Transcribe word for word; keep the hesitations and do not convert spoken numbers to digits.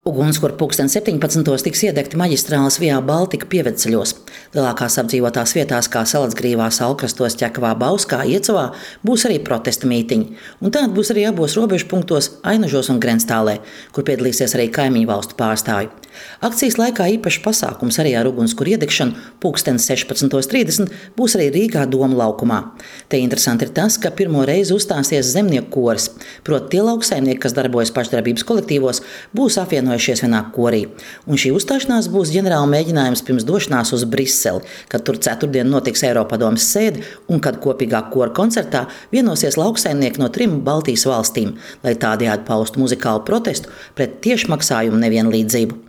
Ugunskura pulksten septiņpadsmitos tiks iedegti maģistrāles Via Baltica pievedceļos. Lielākās apdzīvotās vietās, kā Salacgrīvā, Salkrastos, Ķekavā, Bauskā, Iecavā, būs arī protesta mītiņi. Un tādi būs arī abos robežu punktos Ainažos un Grenstālē, kur piedalīsies arī kaimiņu valstu pārstāvji. Akcijas laikā īpašs pasākums arī ar ugunskura iedegšanu pulksten sešpadsmitos trīsdesmit būs arī Rīgā Doma laukumā. Te interesanti ir tas, ka pirmo reizi uzstāsies zemnieku koris, proti tie lauksaimnieki, kas darbojas pašdarbības kolektīvos, būs apvienojušies vienā korī. Un šī uzstāšanās būs ģenerāla mēģinājums pirms došanās uz Briseli, kad tur ceturtdien notiks Eiropadomes sēde un kad kopīgā kora koncertā vienosies lauksaimnieki no trim Baltijas valstīm, lai tādējādi paustu muzikālu protestu pret tiešmaksājumu nevienlīdzību.